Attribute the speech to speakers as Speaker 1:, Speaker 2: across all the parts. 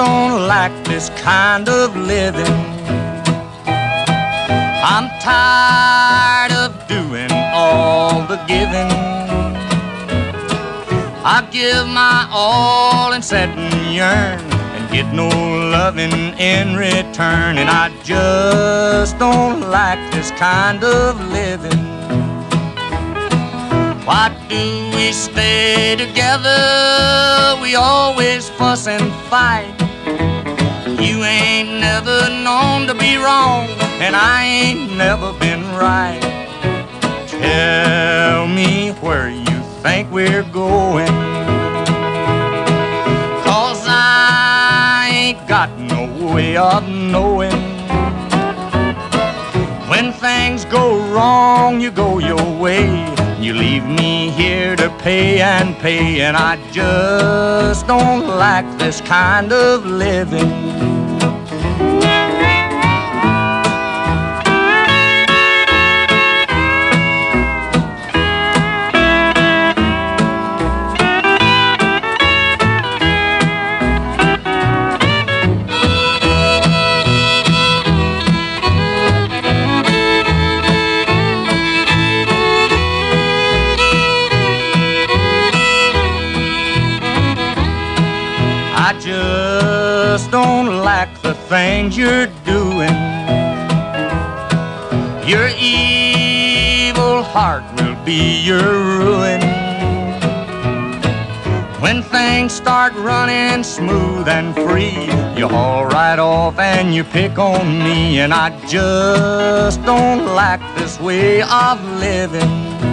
Speaker 1: don't like this kind of living. I'm tired of doing all the giving. I give my all and sit and yearn and get no loving in return. And I just don't like this kind of living. Why do we stay together? We always fuss and fight. You ain't never known to be wrong, and I ain't never been right. Tell me where you think we're going, 'cause I ain't got no way of knowing. When things go wrong, you go your way. You leave me here to pay and pay, and I just don't like this kind of living. I just don't like the things you're doing. Your evil heart will be your ruin. When things start running smooth and free, you haul right off and you pick on me. And I just don't like this way of living.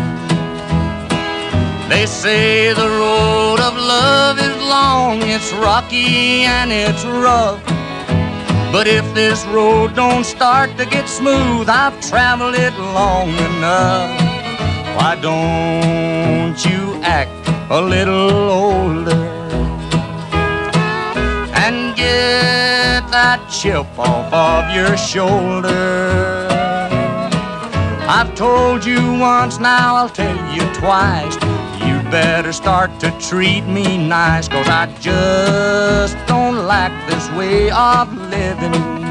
Speaker 1: They say the road of love is long, it's rocky and it's rough. But if this road don't start to get smooth, I've traveled it long enough. Why don't you act a little older and get that chip off of your shoulder? I've told you once, now I'll tell you twice. You better start to treat me nice, 'cause I just don't like this way of living.